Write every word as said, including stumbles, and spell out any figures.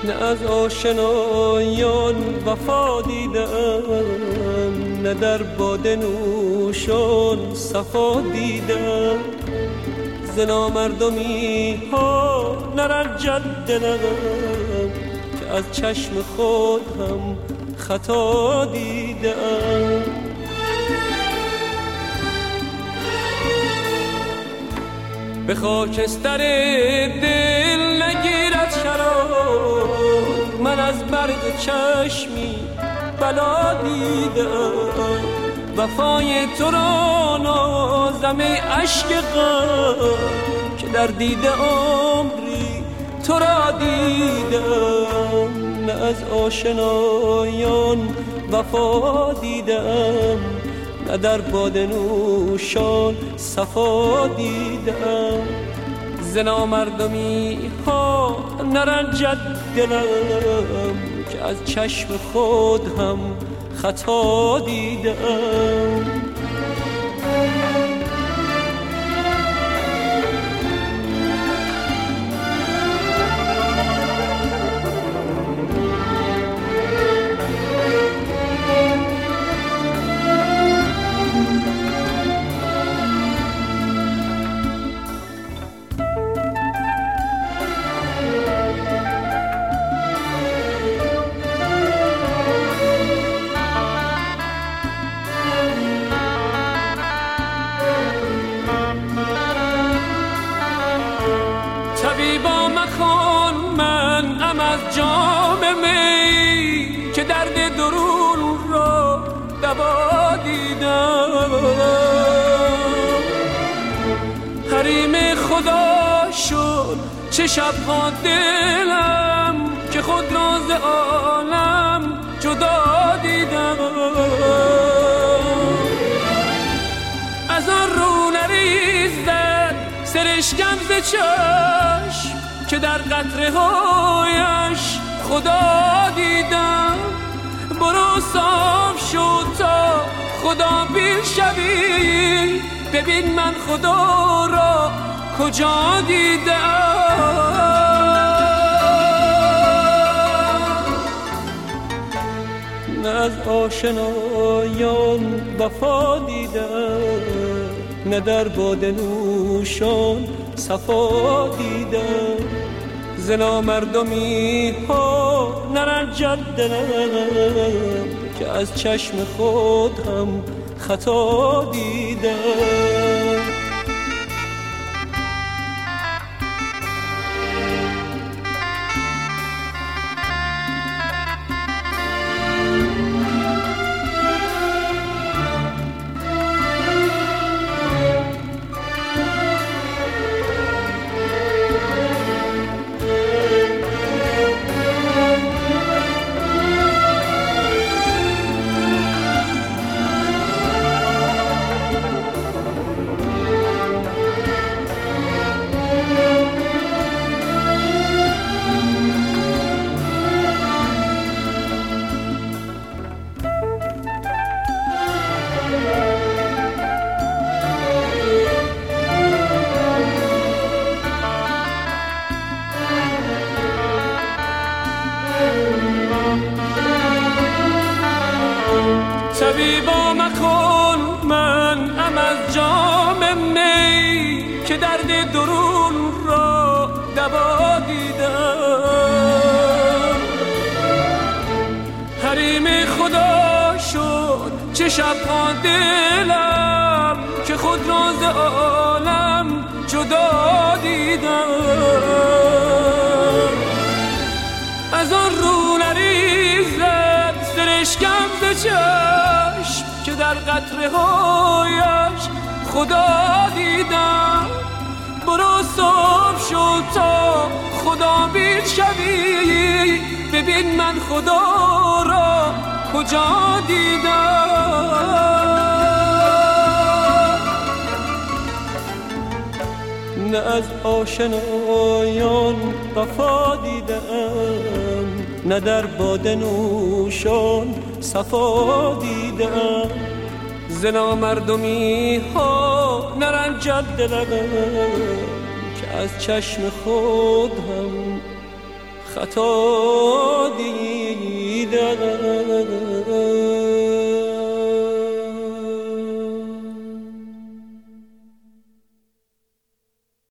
نه از آشنایان وفا دیدم، نه در باده نوشان صفا دیدم. ز نامردمی ها نرنجد دلم که از چشم خود هم خطا دیدم. به خاکستر دل نگیرد شرار، من از برق چشمی بلا دیدم. وفای تو را نازم ای اشک غم که در دیده عمری تو را دیدم. نه از آشنایان وفا دیدم، نه در باده نوشان صفا دیدم. ز نامردمی ها نرنجد دلم که از چشم خود هم خطا دیدم. طبیبا مخوان من ام از جام می که درد درون را دوا دیدم. حریم خدا شد چه شبها دلم که خود را ز عالم جدا دیدم. از آن رو نریزد سرشکم ز چشم که در قطره هایش خدا دیدم. برو صاف شو تا خدا بین شوی، ببین من خدا را کجا دیدم. نه از آشنایان وفا دیدم، نه در باده نوشان صفا دیدم. ز نامردمی ها نرنجد دلم که از چشم خود هم خطا دیدم. طبیبا مکن من ام از جام می که درد درون را دوا دیدم. حریم خدا شد چه شبها دلم که خود را ز عالم جدا دیدم. از آن رو نریزد سرشکم ز چشم که در قطره هایش خدا دیدم. برو صاف شو تا خدا بین شوی، ببین من خدا را کجا دیدم. نه از آشنایان وفا دیدم، نه در باده نوشان صفا دیدم. ز نامردمی ها نرنجد دلم که از چشم خود هم خطا دیدم.